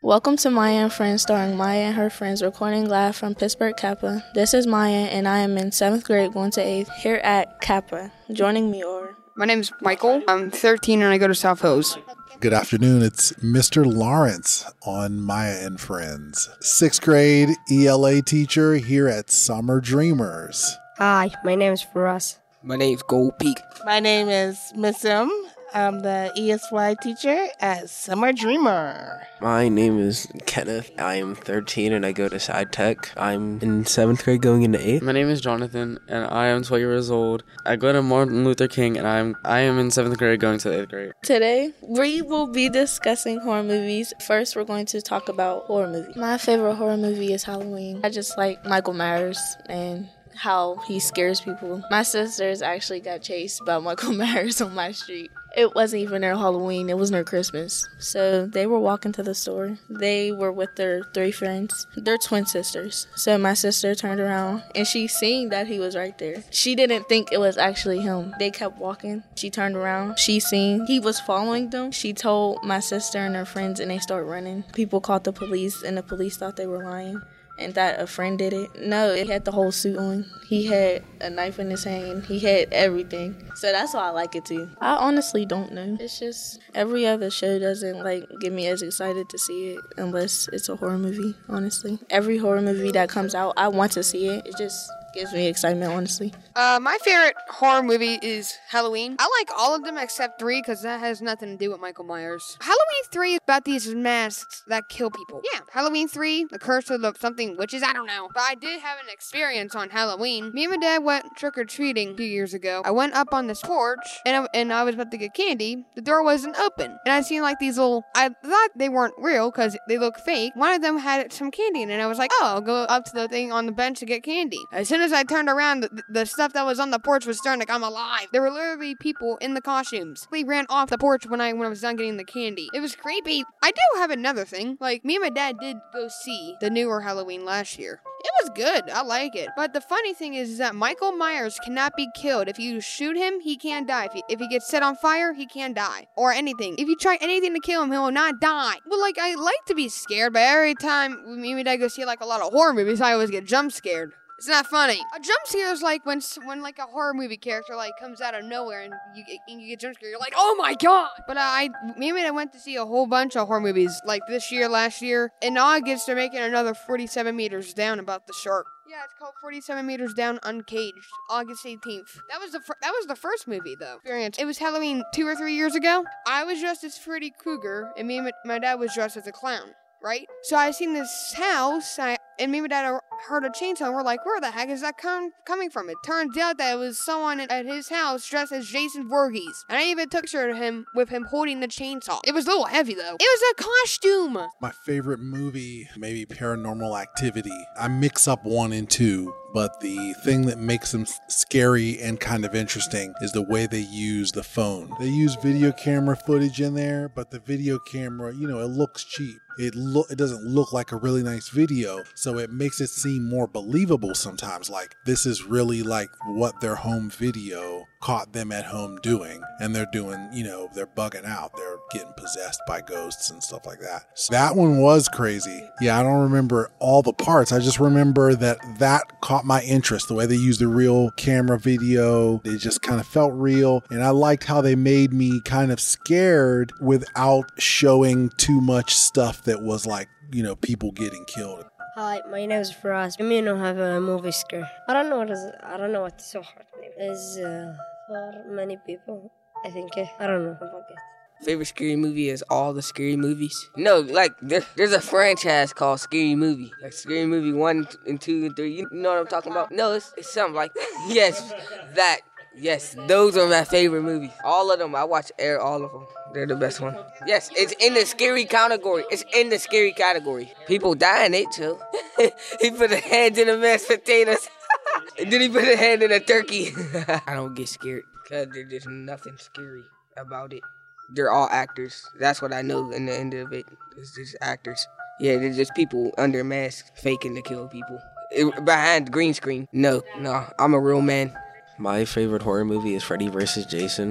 Welcome to Maya and Friends, starring Maya and her friends, recording live from Pittsburgh Kappa. This is Maya, and I am in 7th grade going to 8th here at Kappa. Joining me are... My name's Michael. I'm 13 and I go to South Hose. Good afternoon. It's Mr. Lawrence on Maya and Friends. 6th grade ELA teacher here at Summer Dreamers. Hi, my name is Faraz. My name's Gold Peak. My name is Miss M. I'm the ESY teacher at Summer Dreamer. My name is Kenneth. I am 13 and I go to Side Tech. I'm in 7th grade going into 8th. My name is Jonathan and I am 12 years old. I go to Martin Luther King and I am in 7th grade going to 8th grade. Today, we will be discussing horror movies. First, we're going to talk about horror movies. My favorite horror movie is Halloween. I just like Michael Myers and how he scares people. My sisters actually got chased by Michael Myers on my street. It wasn't even their Halloween, it was their Christmas. So they were walking to the store. They were with their 3 friends. They're twin sisters. So my sister turned around and she seen that he was right there. She didn't think it was actually him. They kept walking. She turned around. She seen he was following them. She told my sister and her friends and they started running. People called the police and the police thought they were lying and that a friend did it. No, he had the whole suit on. He had a knife in his hand. He had everything. So that's why I like it too. I honestly don't know. It's just every other show doesn't get me as excited to see it unless it's a horror movie, honestly. Every horror movie that comes out, I want to see it. It just gives me excitement, honestly. My favorite horror movie is Halloween. I like all of them except 3 because that has nothing to do with Michael Myers. Halloween 3 is about these masks that kill people. Yeah, Halloween 3, The Curse of the something witches, I don't know. But I did have an experience on Halloween. Me and my dad went trick-or-treating 2 years ago. I went up on this porch and I was about to get candy. The door wasn't open. And I seen these little, I thought they weren't real because they look fake. One of them had some candy in it and I was like, oh, I'll go up to the thing on the bench to get candy. As soon as I turned around, the stuff that was on the porch was starting to come alive. There were literally people in the costumes. They ran off the porch when I was done getting the candy. It was creepy. I do have another thing. Me and my dad did go see the newer Halloween last year. It was good. I like it. But the funny thing is that Michael Myers cannot be killed. If you shoot him, he can't die. If he gets set on fire, he can't die. Or anything. If you try anything to kill him, he will not die. But I like to be scared, but every time me and my dad go see a lot of horror movies, I always get jump scared. It's not funny. A jump scare is when a horror movie character comes out of nowhere and you get jump scared. You're like, oh my god! But me and I went to see a whole bunch of horror movies this year, last year. In August, they're making another 47 Meters Down about the shark. Yeah, it's called 47 Meters Down Uncaged, August 18th. That was the first movie, though. Experience. It was Halloween 2 or 3 years ago. I was dressed as Freddy Krueger, and me and my dad was dressed as a clown. Right? So I seen this house, and me and my dad heard a chainsaw, and we're like, where the heck is that coming from? It turns out that it was someone at his house dressed as Jason Voorhees. And I even took a picture of him with him holding the chainsaw. It was a little heavy, though. It was a costume! My favorite movie, maybe Paranormal Activity. I mix up 1 and 2. But the thing that makes them scary and kind of interesting is the way they use the phone. They use video camera footage in there, but the video camera, it looks cheap. It doesn't look like a really nice video, so it makes it seem more believable sometimes. This is really what their home video caught them at home doing. And they're doing, they're bugging out. They're getting possessed by ghosts and stuff like that. So that one was crazy. Yeah, I don't remember all the parts. I just remember that caught my interest. The way they used the real camera video, it just kind of felt real. And I liked how they made me kind of scared without showing too much stuff that was people getting killed. Hi, my name is Faraz. Me don't have a movie scare. I don't know what the so hard name is for many people. I think I don't know. I forget. Favorite scary movie is all the scary movies. No, there's a franchise called Scary Movie. Scary Movie 1 and 2 and 3. You know what I'm talking about? No, it's something like that. Yes, that. Yes, those are my favorite movies. All of them. I watch all of them. They're the best one. Yes, it's in the scary category. It's in the scary category. People die in it, too. He put a hand in the mashed potatoes. And then he put a hand in a turkey. I don't get scared because there's just nothing scary about it. They're all actors. That's what I know in the end of it. It's just actors. Yeah, they're just people under masks faking to kill people. Behind the green screen. No, I'm a real man. My favorite horror movie is Freddy vs. Jason.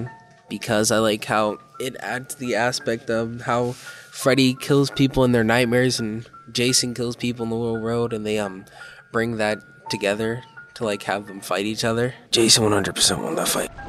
because I like how it adds the aspect of how Freddy kills people in their nightmares and Jason kills people in the real world, and they bring that together to like have them fight each other. Jason 100% won that fight.